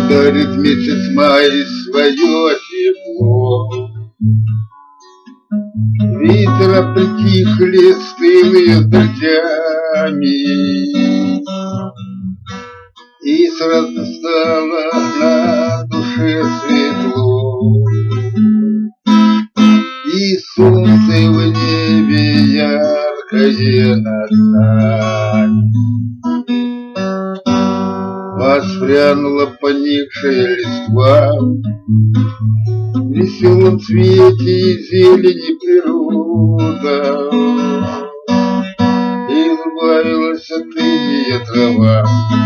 Дарит месяц май свое тепло. Ветра притихли, стылые с дождями, и сразу стало на душе светло. И солнце в небе яркое над нами. Воспрянула поникшая листва, в веселом цвете и зелени природа. Избавилась от иния трава.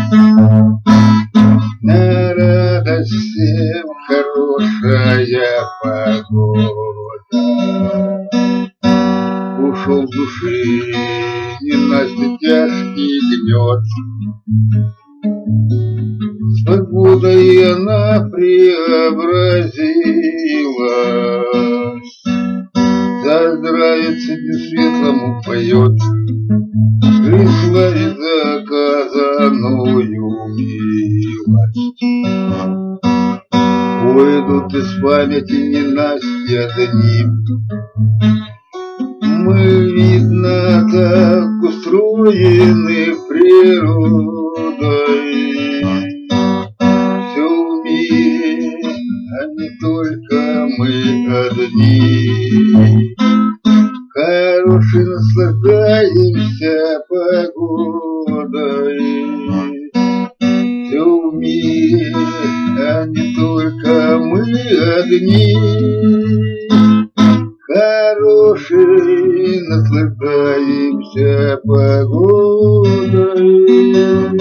На радость всем хорошая погода. Ушел с души ненастный тяжкий гнет. С погодой она преобразилась. Заздравится светлому поет, и славит заказанную милость. Уйдут из памяти ненастья дни. Мы, видно, так устроены природой. Все в мире, а не только мы одни. Хороший наслаждаемся погодой. Все в мире, а не только мы одни. Хороший наслаждаемся погодой.